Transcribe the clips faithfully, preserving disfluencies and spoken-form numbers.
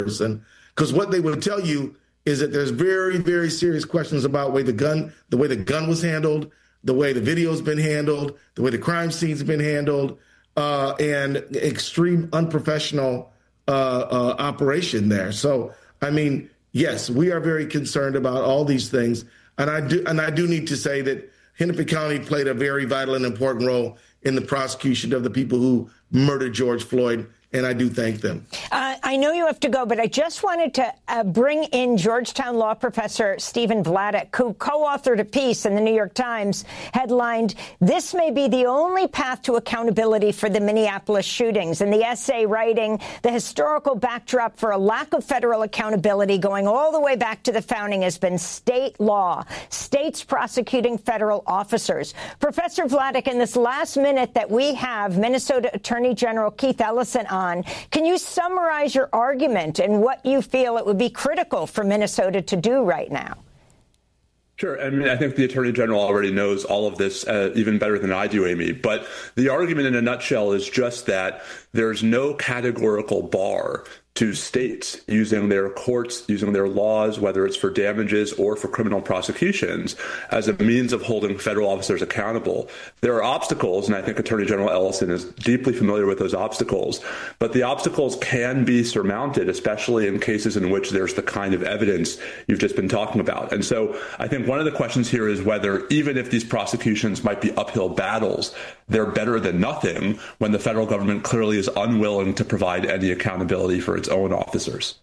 person, because what they would tell you is that there's very, very serious questions about the way the gun, the way the gun was handled, the way the video's been handled, the way the crime scenes have been handled, uh, and extreme unprofessional uh, uh, operation there. So, I mean, yes, we are very concerned about all these things, and I do, and I do need to say that Hennepin County played a very vital and important role in the prosecution of the people who murdered George Floyd, and I do thank them. Uh, I know you have to go, but I just wanted to uh, bring in Georgetown law professor Stephen Vladeck, who co-authored a piece in the New York Times headlined, "This may be the only path to accountability for the Minneapolis shootings." And the essay writing, "The historical backdrop for a lack of federal accountability going all the way back to the founding has been state law, states prosecuting federal officers." Professor Vladeck, in this last minute that we have Minnesota Attorney General Keith Ellison on, can you summarize your argument and what you feel it would be critical for Minnesota to do right now? Sure. I mean, I think the Attorney General already knows all of this uh, even better than I do, Amy. But the argument in a nutshell is just that there's no categorical bar to states using their courts, using their laws, whether it's for damages or for criminal prosecutions, as a means of holding federal officers accountable. There are obstacles, and I think Attorney General Ellison is deeply familiar with those obstacles, but the obstacles can be surmounted, especially in cases in which there's the kind of evidence you've just been talking about. And so I think one of the questions here is whether, even if these prosecutions might be uphill battles, they're better than nothing when the federal government clearly is unwilling to provide any accountability for its own officers.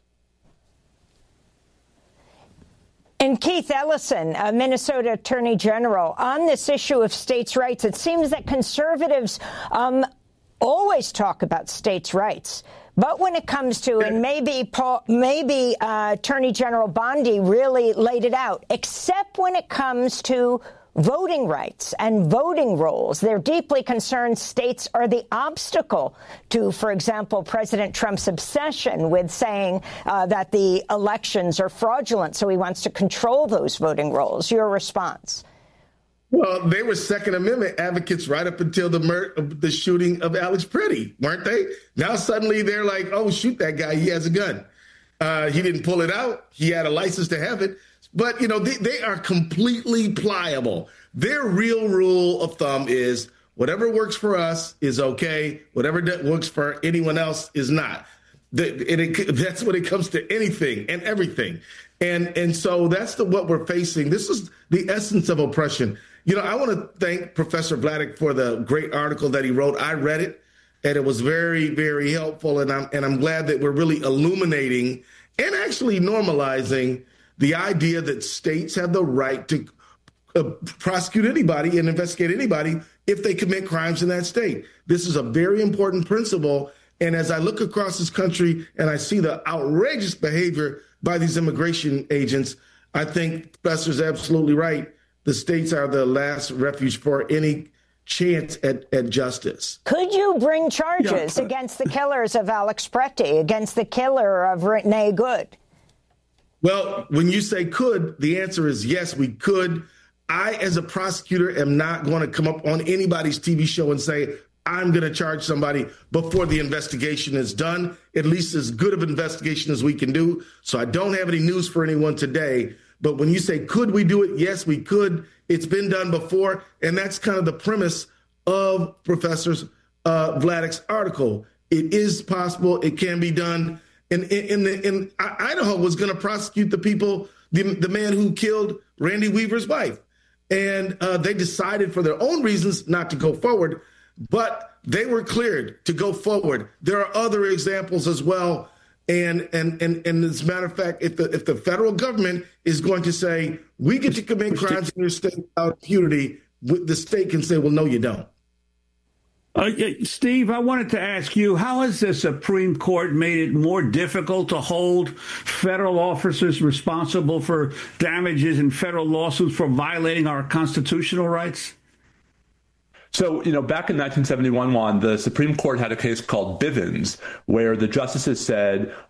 And Keith Ellison, uh, Minnesota Attorney General, on this issue of states' rights, it seems that conservatives um, always talk about states' rights. But when it comes to, and maybe Paul, maybe uh, Attorney General Bondi really laid it out, except when it comes to voting rights and voting rolls. They're deeply concerned states are the obstacle to, for example, President Trump's obsession with saying uh, that the elections are fraudulent, so he wants to control those voting rolls. Your response? Well, they were Second Amendment advocates right up until the mur- the shooting of Alex Pretty, weren't they? Now suddenly they're like, oh, shoot that guy. He has a gun. Uh, he didn't pull it out. He had a license to have it. But, you know, they, they are completely pliable. Their real rule of thumb is whatever works for us is okay. Whatever works for anyone else is not. The, and it, that's when it comes to anything and everything. And and so that's the what we're facing. This is the essence of oppression. You know, I want to thank Professor Vladeck for the great article that he wrote. I read it, and it was very, very helpful. And I'm and I'm glad that we're really illuminating and actually normalizing the idea that states have the right to uh, prosecute anybody and investigate anybody if they commit crimes in that state. This is a very important principle. And as I look across this country and I see the outrageous behavior by these immigration agents, I think Professor's absolutely right. The states are the last refuge for any chance at, at justice. Could you bring charges yeah. against the killers of Alex Pretty, against the killer of Renee Good? Well, when you say could, the answer is yes, we could. I, as a prosecutor, am not going to come up on anybody's T V show and say, I'm going to charge somebody before the investigation is done, at least as good of an investigation as we can do. So I don't have any news for anyone today. But when you say, could we do it? Yes, we could. It's been done before. And that's kind of the premise of Professor uh, Vladeck's article. It is possible. It can be done. And in, in, the, in Idaho was going to prosecute the people, the, the man who killed Randy Weaver's wife. And uh, they decided for their own reasons not to go forward, but they were cleared to go forward. There are other examples as well. And and and, and as a matter of fact, if the if the federal government is going to say, we get to commit crimes in your state without impunity, the state can say, well, no, you don't. Uh, Steve, I wanted to ask you, how has the Supreme Court made it more difficult to hold federal officers responsible for damages in federal lawsuits for violating our constitutional rights? So, you know, back in nineteen seventy-one, Juan, the Supreme Court had a case called Bivens, where the justices said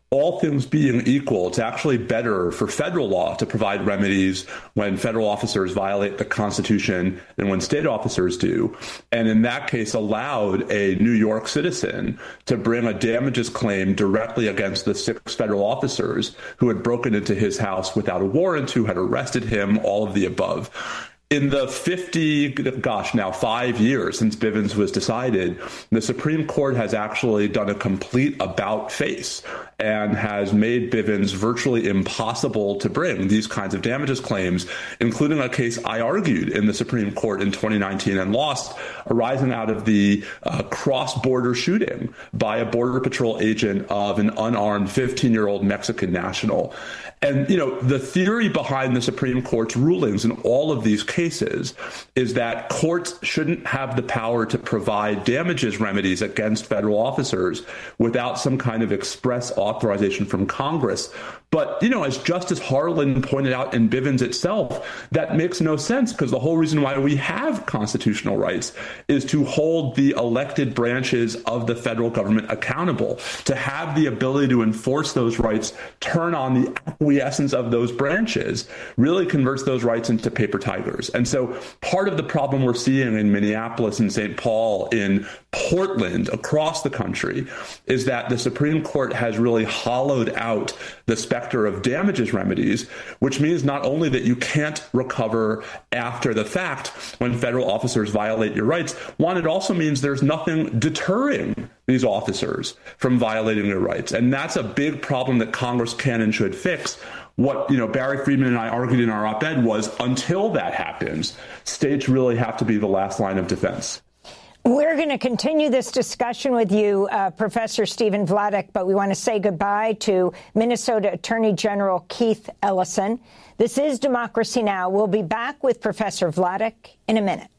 all things being equal, it's actually better for federal law to provide remedies when federal officers violate the Constitution than when state officers do. And in that case, allowed a New York citizen to bring a damages claim directly against the six federal officers who had broken into his house without a warrant, who had arrested him, all of the above. In the fifty, gosh, now five years since Bivens was decided, the Supreme Court has actually done a complete about face and has made Bivens virtually impossible to bring these kinds of damages claims, including a case I argued in the Supreme Court in twenty nineteen and lost, arising out of the uh, cross-border shooting by a Border Patrol agent of an unarmed fifteen-year-old Mexican national. And, you know, the theory behind the Supreme Court's rulings in all of these cases is that courts shouldn't have the power to provide damages remedies against federal officers without some kind of express authorization from Congress. But, you know, as Justice Harlan pointed out in Bivens itself, that makes no sense, because the whole reason why we have constitutional rights is to hold the elected branches of the federal government accountable, to have the ability to enforce those rights, turn on the acquiescence of those branches, really converts those rights into paper tigers. And so part of the problem we're seeing in Minneapolis and Saint Paul, in Portland, across the country, is that the Supreme Court has really hollowed out the specter of damages remedies, which means not only that you can't recover after the fact when federal officers violate your rights, one, it also means there's nothing deterring these officers from violating their rights. And that's a big problem that Congress can and should fix. What, you know, Barry Friedman and I argued in our op-ed was, until that happens, states really have to be the last line of defense. We're going to continue this discussion with you, uh, Professor Stephen Vladeck, but we want to say goodbye to Minnesota Attorney General Keith Ellison. This is Democracy Now! We'll be back with Professor Vladeck in a minute.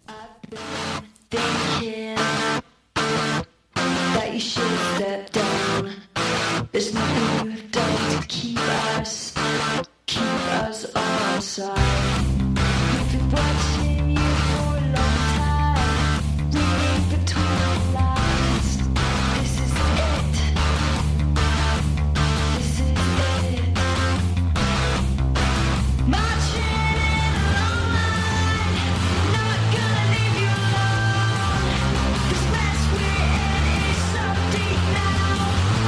I've been thinking that you should step down. There's nothing you've done to keep us, keep us on our side. We've been watching you for a long time, reading between the lines. This is it. This is it. Marching in a long line, not gonna leave you alone. This mess we're in is so deep now.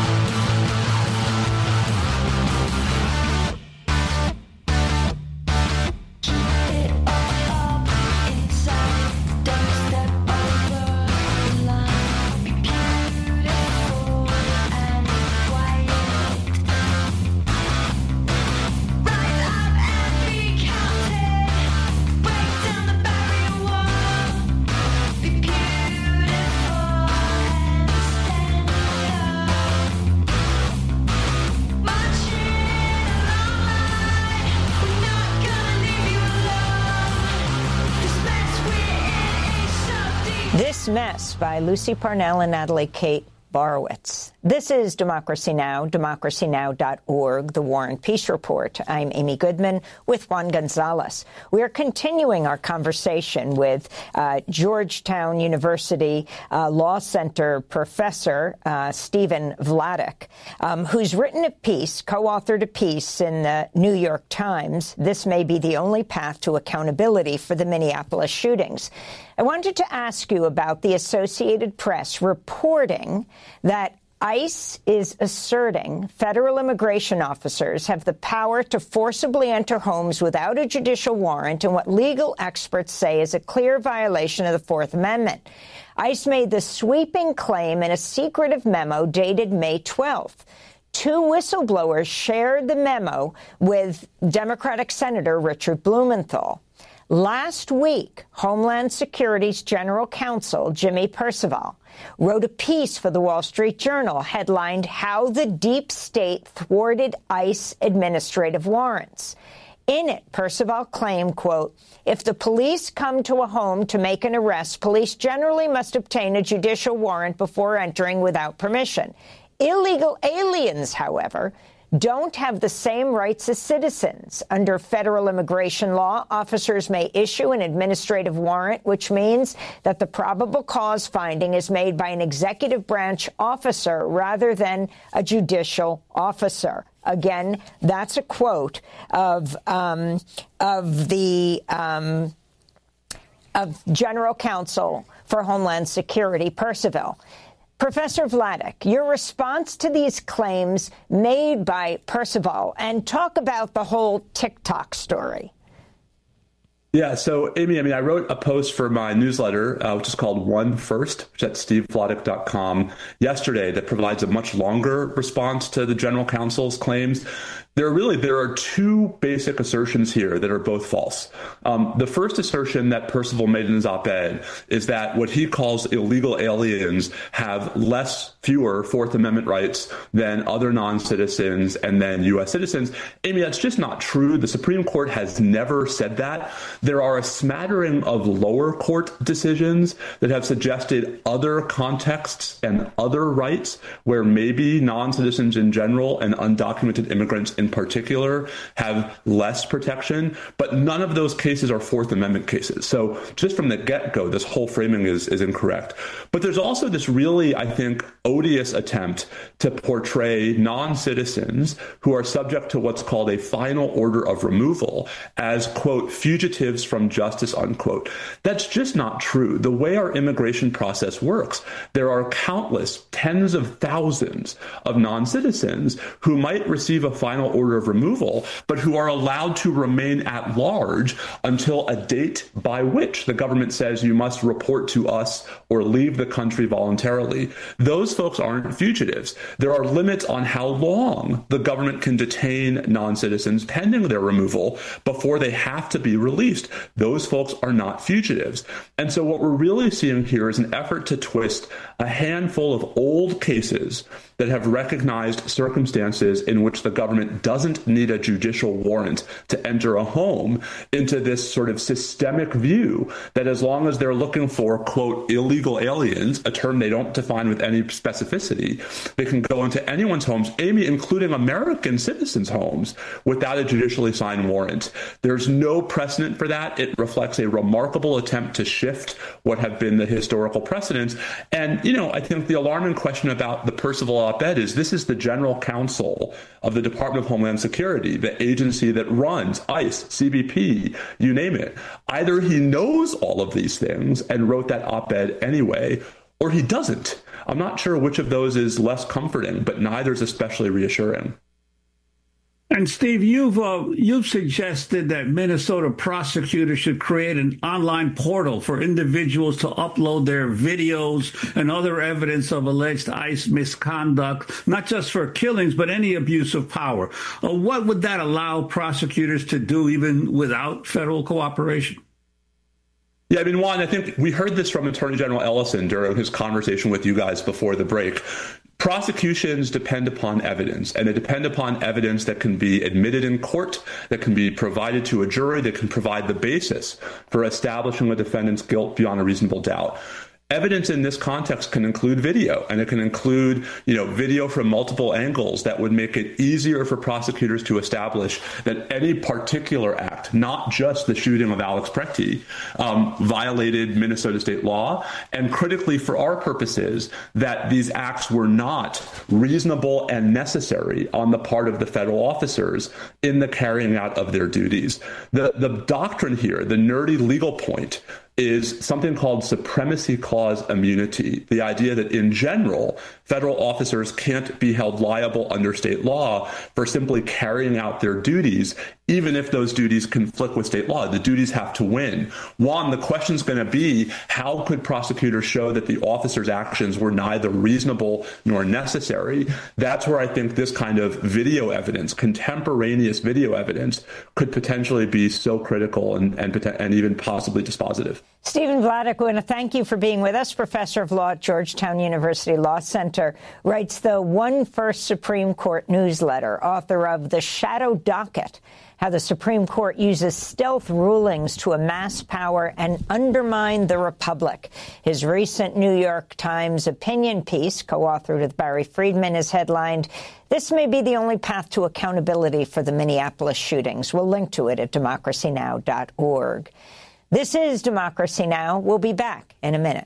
This Mess by Lucy Parnell and Natalie Kate Borowitz. This is Democracy Now!, democracy now dot org, The War and Peace Report. I'm Amy Goodman with Juan Gonzalez. We are continuing our conversation with uh, Georgetown University uh, Law Center professor uh, Stephen Vladeck, um, who's written a piece, co-authored a piece in the New York Times, "This May Be the Only Path to Accountability for the Minneapolis Shootings." I wanted to ask you about the Associated Press reporting that ICE is asserting federal immigration officers have the power to forcibly enter homes without a judicial warrant in what legal experts say is a clear violation of the Fourth Amendment. ICE made the sweeping claim in a secretive memo dated May twelfth. Two whistleblowers shared the memo with Democratic Senator Richard Blumenthal. Last week, Homeland Security's General Counsel, Jimmy Percival, wrote a piece for the Wall Street Journal headlined "How the Deep State Thwarted ICE Administrative Warrants." In it, Percival claimed, quote, "If the police come to a home to make an arrest, police generally must obtain a judicial warrant before entering without permission. Illegal aliens, however, don't have the same rights as citizens. Under federal immigration law, officers may issue an administrative warrant, which means that the probable cause finding is made by an executive branch officer rather than a judicial officer. Again, that's a quote of um, of the um, of General Counsel for Homeland Security, Percival. Professor Vladeck, your response to these claims made by Percival, and talk about the whole TikTok story. Yeah, so Amy, I mean, I wrote a post for my newsletter, uh, which is called One First, which is at steve vladeck dot com yesterday, that provides a much longer response to the general counsel's claims. There are really, there are two basic assertions here that are both false. Um, the first assertion that Percival made in his op-ed is that what he calls illegal aliens have less, fewer Fourth Amendment rights than other non-citizens and then U S citizens. Amy, that's just not true. The Supreme Court has never said that. There are a smattering of lower court decisions that have suggested other contexts and other rights where maybe non-citizens in general and undocumented immigrants in particular have less protection, but none of those cases are Fourth Amendment cases. So just from the get-go, this whole framing is, is incorrect. But there's also this really, I think, odious attempt to portray non-citizens who are subject to what's called a final order of removal as, quote, fugitives from justice, unquote. That's just not true. The way our immigration process works, there are countless tens of thousands of non-citizens who might receive a final order of removal, but who are allowed to remain at large until a date by which the government says you must report to us or leave the country voluntarily. Those folks aren't fugitives. There are limits on how long the government can detain non-citizens pending their removal before they have to be released. Those folks are not fugitives. And so what we're really seeing here is an effort to twist a handful of old cases that have recognized circumstances in which the government doesn't need a judicial warrant to enter a home into this sort of systemic view that as long as they're looking for, quote, illegal aliens, a term they don't define with any specificity, they can go into anyone's homes, Amy, including American citizens' homes, without a judicially signed warrant. There's no precedent for that. It reflects a remarkable attempt to shift what have been the historical precedents. And, you know, I think the alarming question about the Percival op-ed is this is the general counsel of the Department of Homeland Security, the agency that runs ICE, C B P, you name it. Either he knows all of these things and wrote that op-ed anyway, or he doesn't. I'm not sure which of those is less comforting, but neither is especially reassuring. And Steve, you've uh, you've suggested that Minnesota prosecutors should create an online portal for individuals to upload their videos and other evidence of alleged ICE misconduct, not just for killings, but any abuse of power. Uh, what would that allow prosecutors to do even without federal cooperation? Yeah, I mean, Juan, I think we heard this from Attorney General Ellison during his conversation with you guys before the break. Prosecutions depend upon evidence, and they depend upon evidence that can be admitted in court, that can be provided to a jury, that can provide the basis for establishing a defendant's guilt beyond a reasonable doubt. Evidence in this context can include video, and it can include, you know, video from multiple angles that would make it easier for prosecutors to establish that any particular act, not just the shooting of Alex Preti, um, violated Minnesota state law, and critically for our purposes, that these acts were not reasonable and necessary on the part of the federal officers in the carrying out of their duties. The, the doctrine here, the nerdy legal point, is something called supremacy clause immunity, the idea that in general, federal officers can't be held liable under state law for simply carrying out their duties, even if those duties conflict with state law. The duties have to win. One, the question's going to be, how could prosecutors show that the officer's actions were neither reasonable nor necessary? That's where I think this kind of video evidence, contemporaneous video evidence, could potentially be so critical and, and, and even possibly dispositive. Stephen Vladeck, I want to thank you for being with us. Professor of Law at Georgetown University Law Center, writes the One First Supreme Court newsletter, author of The Shadow Docket, how the Supreme Court uses stealth rulings to amass power and undermine the republic. His recent New York Times opinion piece, co-authored with Barry Friedman, is headlined, "This may be the only path to accountability for the Minneapolis shootings." We'll link to it at democracy now dot org. This is Democracy Now! We'll be back in a minute.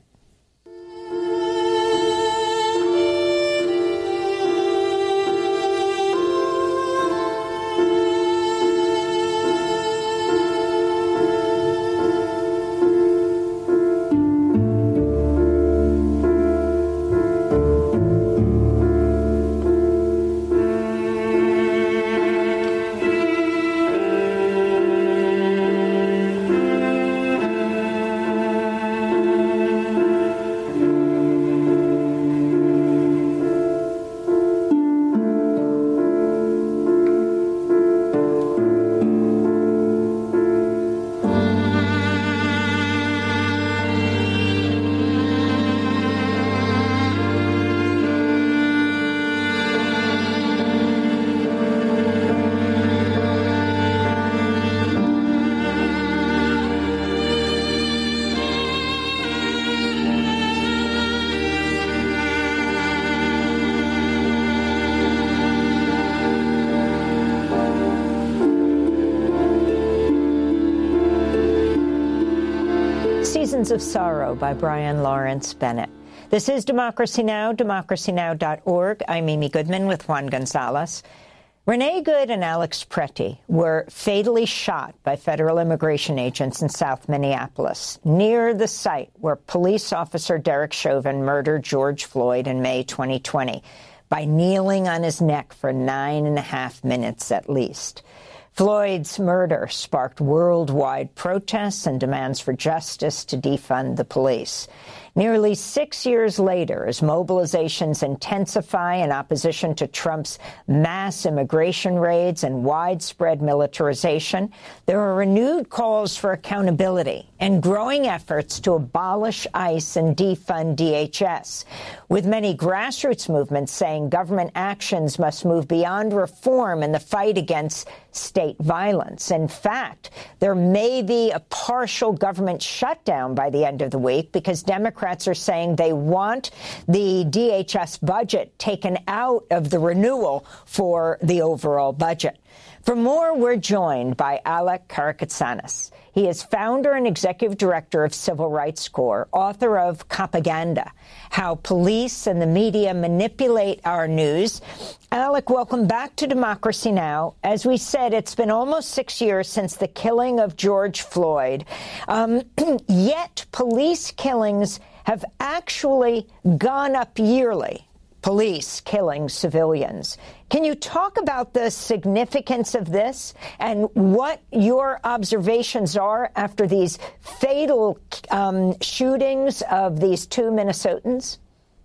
Seasons of Sorrow by Brian Lawrence Bennett. This is Democracy Now!, democracy now dot org. I'm Amy Goodman with Juan Gonzalez. Renee Good and Alex Pretty were fatally shot by federal immigration agents in South Minneapolis, near the site where police officer Derek Chauvin murdered George Floyd in May twenty twenty, by kneeling on his neck for nine and a half minutes at least. Floyd's murder sparked worldwide protests and demands for justice to defund the police. Nearly six years later, as mobilizations intensify in opposition to Trump's mass immigration raids and widespread militarization, there are renewed calls for accountability and growing efforts to abolish ICE and defund D H S, with many grassroots movements saying government actions must move beyond reform in the fight against state violence. In fact, there may be a partial government shutdown by the end of the week because Democrats are saying they want the D H S budget taken out of the renewal for the overall budget. For more, we're joined by Alec Karakatsanis. He is founder and executive director of Civil Rights Corps, author of Copaganda, How Police and the Media Manipulate Our News. Alec, welcome back to Democracy Now! As we said, it's been almost six years since the killing of George Floyd, um, yet police killings have actually gone up yearly. Police killing civilians. Can you talk about the significance of this and what your observations are after these fatal um, shootings of these two Minnesotans?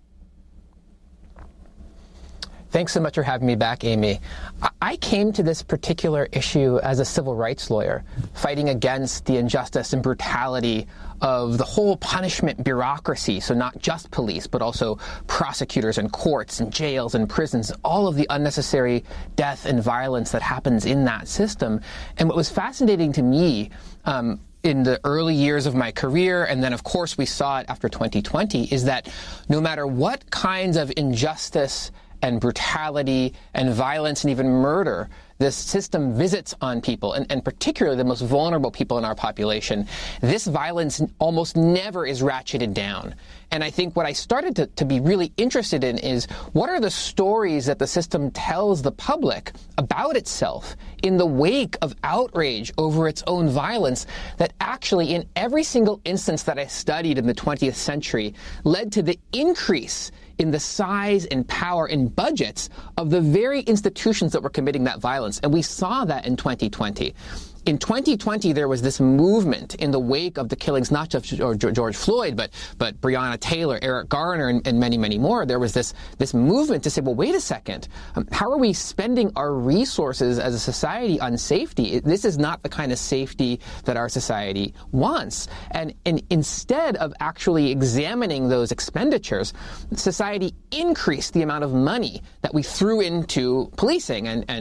Thanks so much for having me back, Amy. I came to this particular issue as a civil rights lawyer, fighting against the injustice and brutality of the whole punishment bureaucracy, so not just police, but also prosecutors and courts and jails and prisons, all of the unnecessary death and violence that happens in that system. And what was fascinating to me um, in the early years of my career, and then of course we saw it after twenty twenty, is that no matter what kinds of injustice and brutality and violence and even murder this system visits on people, and, and particularly the most vulnerable people in our population, this violence almost never is ratcheted down. And I think what I started to, to be really interested in is what are the stories that the system tells the public about itself in the wake of outrage over its own violence that actually in every single instance that I studied in the twentieth century led to the increase in the size and power and budgets of the very institutions that were committing that violence. And we saw that in twenty twenty. In twenty twenty, there was this movement in the wake of the killings, not just of George Floyd, but but Breonna Taylor, Eric Garner, and, and many, many more. There was this this movement to say, well, wait a second. Um, how are we spending our resources as a society on safety? It, this is not the kind of safety that our society wants. And, and instead of actually examining those expenditures, society increased the amount of money that we threw into policing and, and to court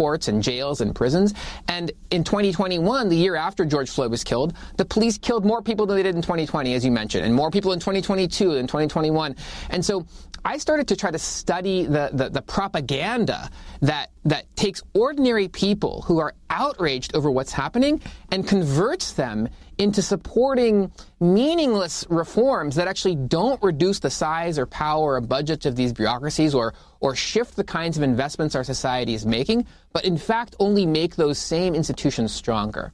airports and jails and prisons. And in twenty twenty-one, the year after George Floyd was killed, the police killed more people than they did in twenty twenty, as you mentioned, and more people in twenty twenty-two than twenty twenty-one. And so I started to try to study the, the, the propaganda that that takes ordinary people who are outraged over what's happening and converts them into supporting meaningless reforms that actually don't reduce the size or power or budgets of these bureaucracies or or shift the kinds of investments our society is making, but in fact only make those same institutions stronger.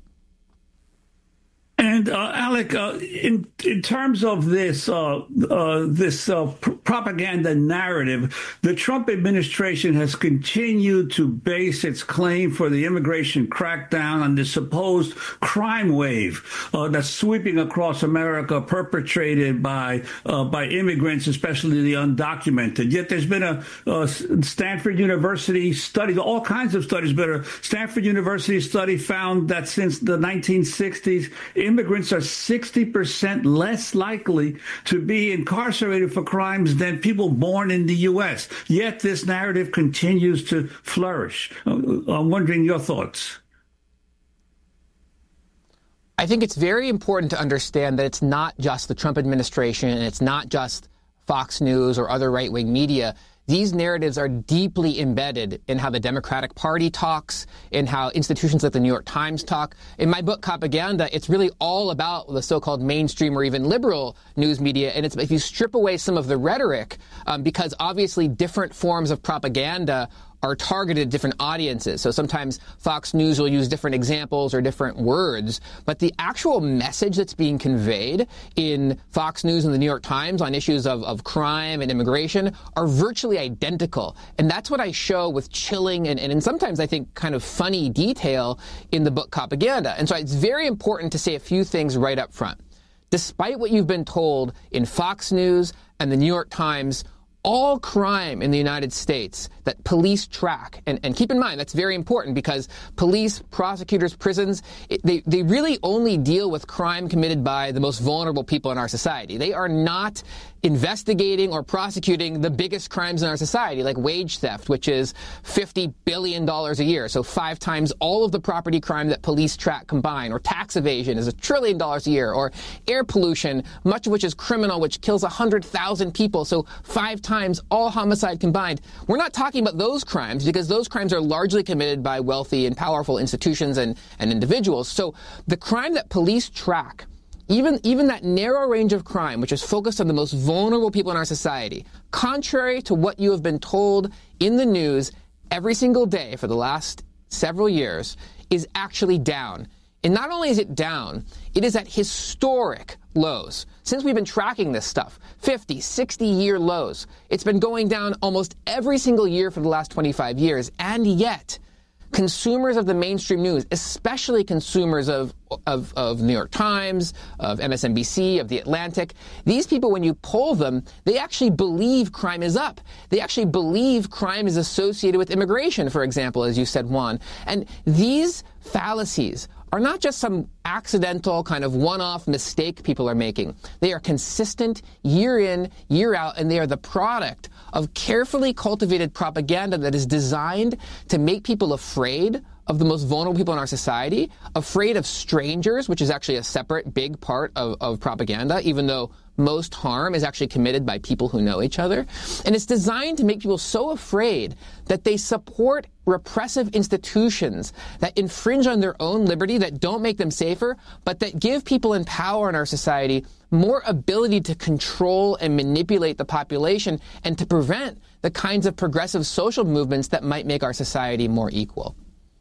And uh, Alec, uh, in in terms of this uh, uh, this uh, pr- propaganda narrative, the Trump administration has continued to base its claim for the immigration crackdown on the supposed crime wave uh, that's sweeping across America, perpetrated by uh, by immigrants, especially the undocumented. Yet there's been a, a Stanford University study, all kinds of studies, but a Stanford University study found that since the nineteen sixties, immigrants are sixty percent less likely to be incarcerated for crimes than people born in the U S. Yet this narrative continues to flourish. I'm wondering your thoughts. I think it's very important to understand that it's not just the Trump administration and it's not just Fox News or other right-wing media. These narratives are deeply embedded in how the Democratic Party talks, in how institutions like the New York Times talk. In my book, Propaganda, it's really all about the so-called mainstream or even liberal news media. And it's if you strip away some of the rhetoric, um, because obviously different forms of propaganda are targeted at different audiences. So sometimes Fox News will use different examples or different words, but the actual message that's being conveyed in Fox News and the New York Times on issues of, of crime and immigration are virtually identical. And that's what I show with chilling and, and, and sometimes I think kind of funny detail in the book Propaganda. And so it's very important to say a few things right up front. Despite what you've been told in Fox News and the New York Times, all crime in the United States that police track, and, and keep in mind, that's very important because police, prosecutors, prisons, it, they, they really only deal with crime committed by the most vulnerable people in our society. They are not investigating or prosecuting the biggest crimes in our society, like wage theft, which is fifty billion dollars a year, so five times all of the property crime that police track combined, or tax evasion is a trillion dollars a year, or air pollution, much of which is criminal, which kills one hundred thousand people, so five times all homicide combined. We're not talking about those crimes because those crimes are largely committed by wealthy and powerful institutions and, and individuals. So the crime that police track, Even even that narrow range of crime, which is focused on the most vulnerable people in our society, contrary to what you have been told in the news every single day for the last several years, is actually down. And not only is it down, it is at historic lows. Since we've been tracking this stuff, fifty, sixty-year lows. It's been going down almost every single year for the last twenty-five years. And yet, consumers of the mainstream news, especially consumers of, of, of New York Times, of M S N B C, of The Atlantic, these people, when you poll them, they actually believe crime is up. They actually believe crime is associated with immigration, for example, as you said, Juan. And these fallacies are not just some accidental kind of one-off mistake people are making. They are consistent year in, year out, and they are the product of carefully cultivated propaganda that is designed to make people afraid of the most vulnerable people in our society, afraid of strangers, which is actually a separate big part of, of propaganda, even though most harm is actually committed by people who know each other. And it's designed to make people so afraid that they support repressive institutions that infringe on their own liberty, that don't make them safer, but that give people in power in our society more ability to control and manipulate the population and to prevent the kinds of progressive social movements that might make our society more equal.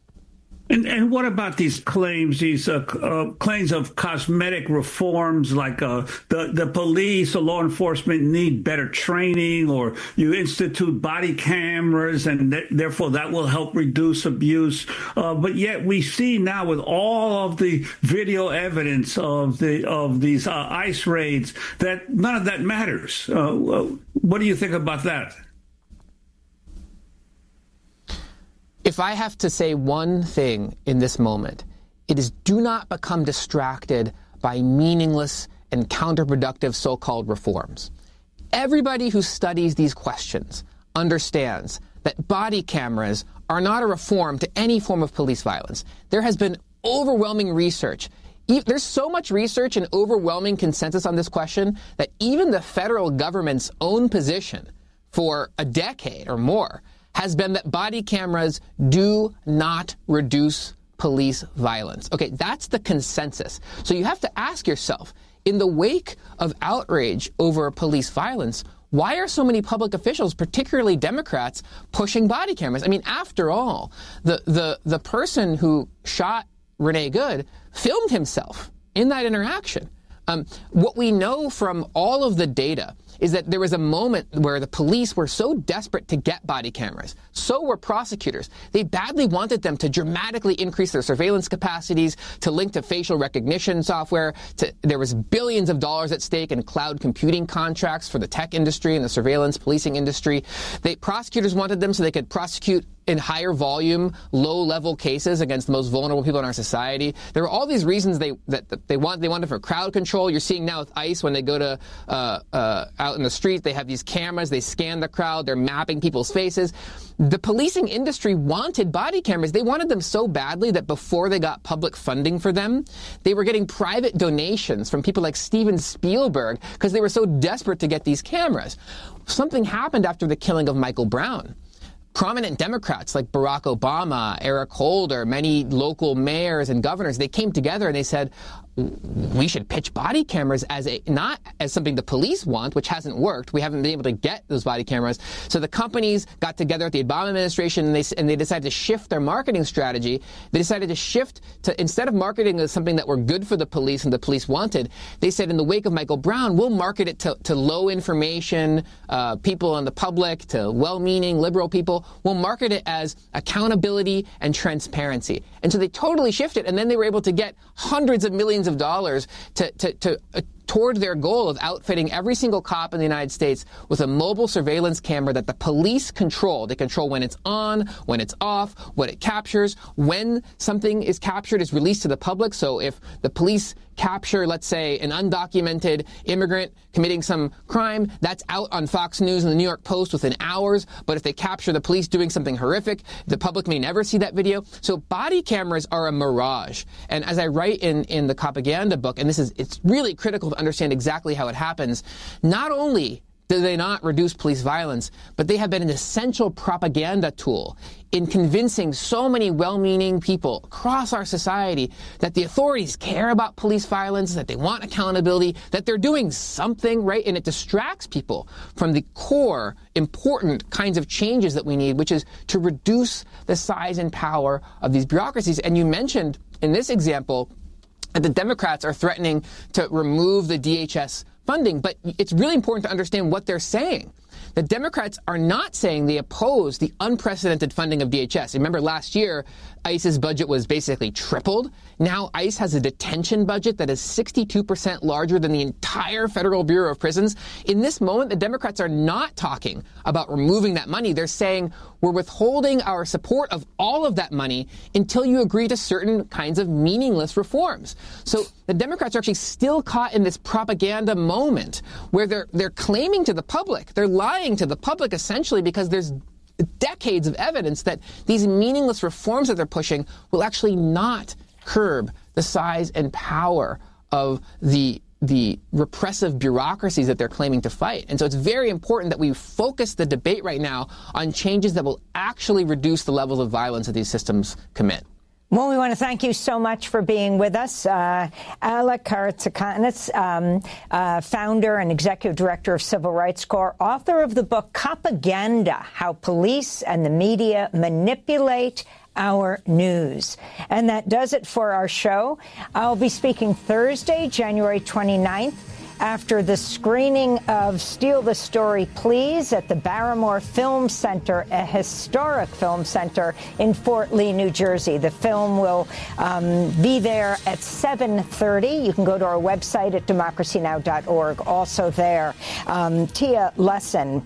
And, and what about these claims, these uh, uh, claims of cosmetic reforms, like uh, the, the police or law enforcement need better training, or you institute body cameras, and th- therefore that will help reduce abuse. Uh, but yet we see now with all of the video evidence of the of these uh, ICE raids that none of that matters. Uh, what do you think about that? If I have to say one thing in this moment, it is do not become distracted by meaningless and counterproductive so-called reforms. Everybody who studies these questions understands that body cameras are not a reform to any form of police violence. There has been overwhelming research. There's so much research and overwhelming consensus on this question that even the federal government's own position for a decade or more has been that body cameras do not reduce police violence. Okay, that's the consensus. So you have to ask yourself, in the wake of outrage over police violence, why are so many public officials, particularly Democrats, pushing body cameras? I mean, after all, the the the person who shot Renee Good filmed himself in that interaction. Um, what we know from all of the data is that there was a moment where the police were so desperate to get body cameras. So were prosecutors. They badly wanted them to dramatically increase their surveillance capacities, to link to facial recognition software. To, there was billions of dollars at stake in cloud computing contracts for the tech industry and the surveillance policing industry. They, prosecutors wanted them so they could prosecute in higher volume, low-level cases against the most vulnerable people in our society. There were all these reasons they that, that they want they wanted for crowd control. You're seeing now with ICE when they go to uh, uh, out in the street, they have these cameras, they scan the crowd, they're mapping people's faces. The policing industry wanted body cameras. They wanted them so badly that before they got public funding for them, they were getting private donations from people like Steven Spielberg because they were so desperate to get these cameras. Something happened after the killing of Michael Brown. Prominent Democrats like Barack Obama, Eric Holder, many local mayors and governors, they came together and they said, we should pitch body cameras as a, not as something the police want, which hasn't worked. We haven't been able to get those body cameras. So the companies got together at the Obama administration and they, and they decided to shift their marketing strategy. They decided to shift to, instead of marketing as something that were good for the police and the police wanted, they said in the wake of Michael Brown, we'll market it to, to low information uh, people in the public, to well-meaning liberal people. We'll market it as accountability and transparency. And so they totally shifted, and then they were able to get hundreds of millions of dollars to, to, to uh, toward their goal of outfitting every single cop in the United States with a mobile surveillance camera that the police control. They control when it's on, when it's off, what it captures, when something is captured is released to the public. So if the police capture, let's say, an undocumented immigrant committing some crime, that's out on Fox News and the New York Post within hours. But if they capture the police doing something horrific, the public may never see that video. So body cameras are a mirage. And as I write in, in the propaganda book, and this is, it's really critical to understand exactly how it happens, not only do they not reduce police violence, but they have been an essential propaganda tool in convincing so many well-meaning people across our society that the authorities care about police violence, that they want accountability, that they're doing something, right? And it distracts people from the core, important kinds of changes that we need, which is to reduce the size and power of these bureaucracies. And you mentioned in this example that the Democrats are threatening to remove the D H S funding, but it's really important to understand what they're saying. The Democrats are not saying they oppose the unprecedented funding of D H S. Remember last year, ICE's budget was basically tripled. Now ICE has a detention budget that is sixty-two percent larger than the entire Federal Bureau of Prisons. In this moment, the Democrats are not talking about removing that money. They're saying we're withholding our support of all of that money until you agree to certain kinds of meaningless reforms. So the Democrats are actually still caught in this propaganda moment where they're they're claiming to the public, they're lying to the public essentially because there's decades of evidence that these meaningless reforms that they're pushing will actually not curb the size and power of the the repressive bureaucracies that they're claiming to fight. And so it's very important that we focus the debate right now on changes that will actually reduce the levels of violence that these systems commit. Well, we want to thank you so much for being with us. Uh, Alec Karatsikakis, um, uh, founder and executive director of Civil Rights Corps, author of the book Propaganda: How Police and the Media Manipulate Our News. And that does it for our show. I'll be speaking Thursday, January twenty-ninth, after the screening of Steal the Story, Please at the Barrymore Film Center, a historic film center in Fort Lee, New Jersey. The film will um, be there at seven thirty. You can go to our website at democracy now dot org. Also there, um, Tia Lesson,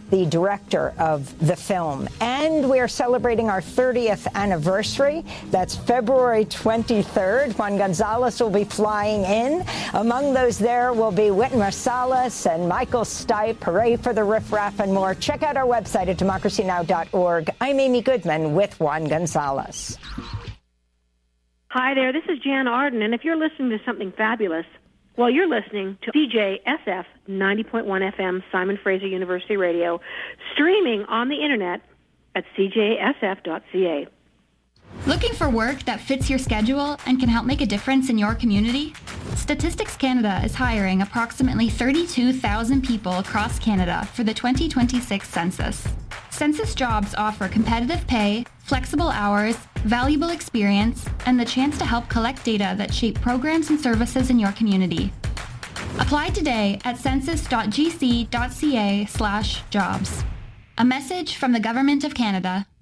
the director of the film. And we are celebrating our thirtieth anniversary. That's February twenty-third. Juan Gonzalez will be flying in. Among those there will be Wynton Marsalis and Michael Stipe, Hooray for the Riff Raff, and more. Check out our website at democracy now dot org. I'm Amy Goodman with Juan Gonzalez. Hi there, this is Jan Arden, and if you're listening to something fabulous, well, you're listening to C J S F ninety point one F M, Simon Fraser University Radio, streaming on the internet at c j s f dot c a. Looking for work that fits your schedule and can help make a difference in your community? Statistics Canada is hiring approximately thirty-two thousand people across Canada for the twenty twenty-six census. Census jobs offer competitive pay, flexible hours, valuable experience, and the chance to help collect data that shape programs and services in your community. Apply today at census dot g c dot c a slash jobs. A message from the Government of Canada.